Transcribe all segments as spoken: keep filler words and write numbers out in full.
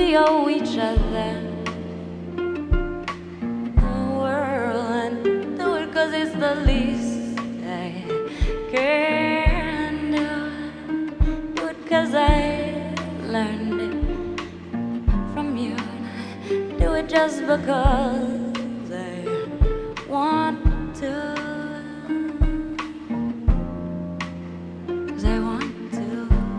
we owe each other the world, and do it 'cause it's the least I can do. Do it 'cause I learned it from you. Do it just because I want to. 'Cause I want to.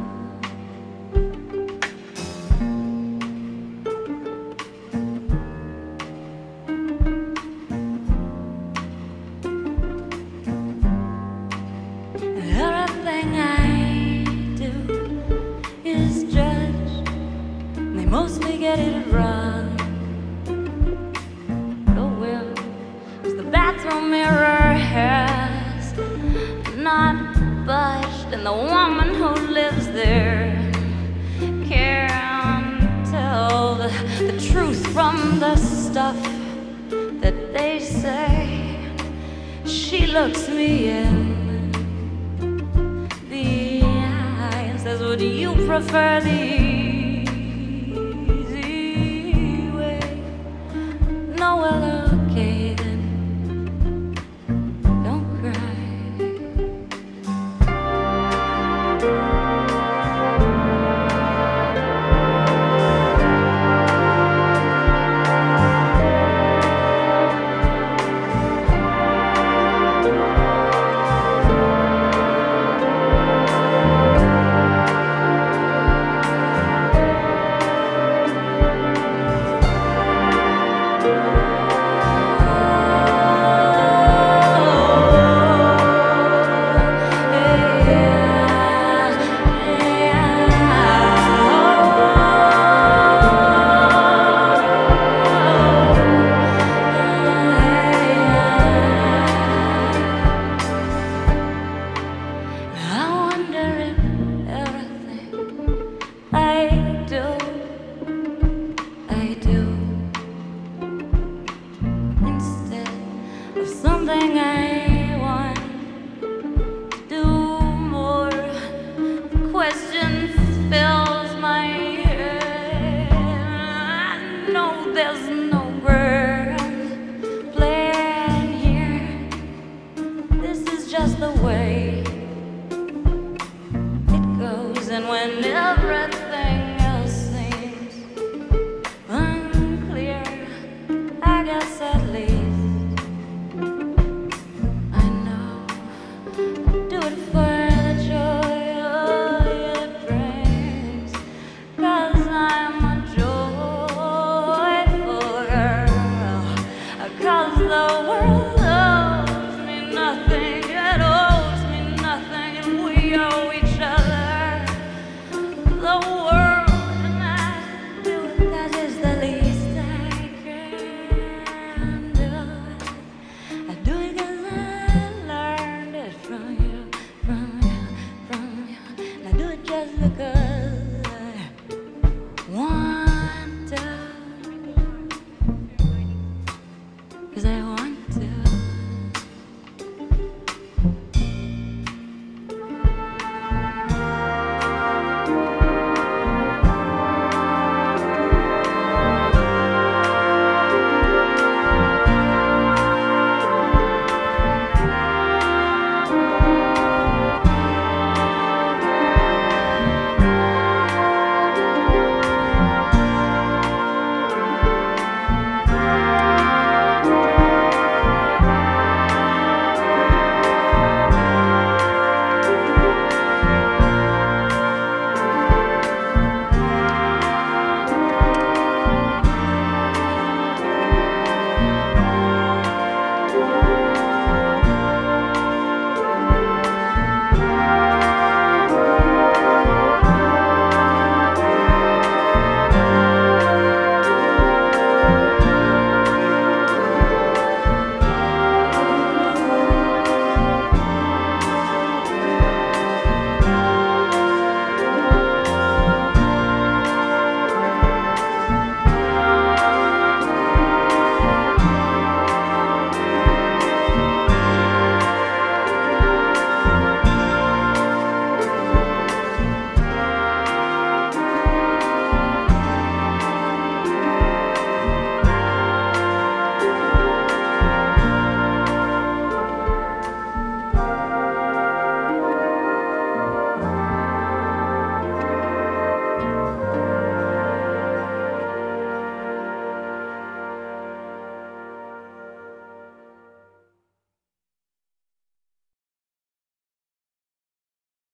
Everything I do is judged. They mostly get it wrong. Oh well, 'cause the bathroom mirror has not budged, and the woman who lives there can't tell the, the truth from the stuff that they say. She looks me in the eye and says, would you prefer the easy way? No, well, okay then, don't cry. Something I